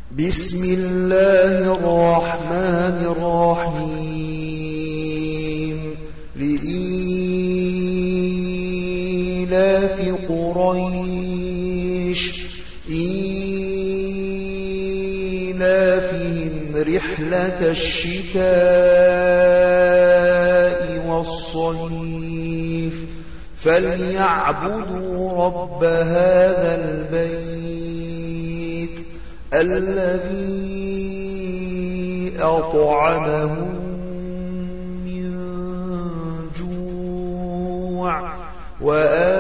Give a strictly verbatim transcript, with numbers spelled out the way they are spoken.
بسم الله الرحمن الرحيم لإيلاف قريش إيلافهم رحلة الشتاء والصيف فليعبدوا رب هذا البيت الذي أطعمهم من جوع وآمنهم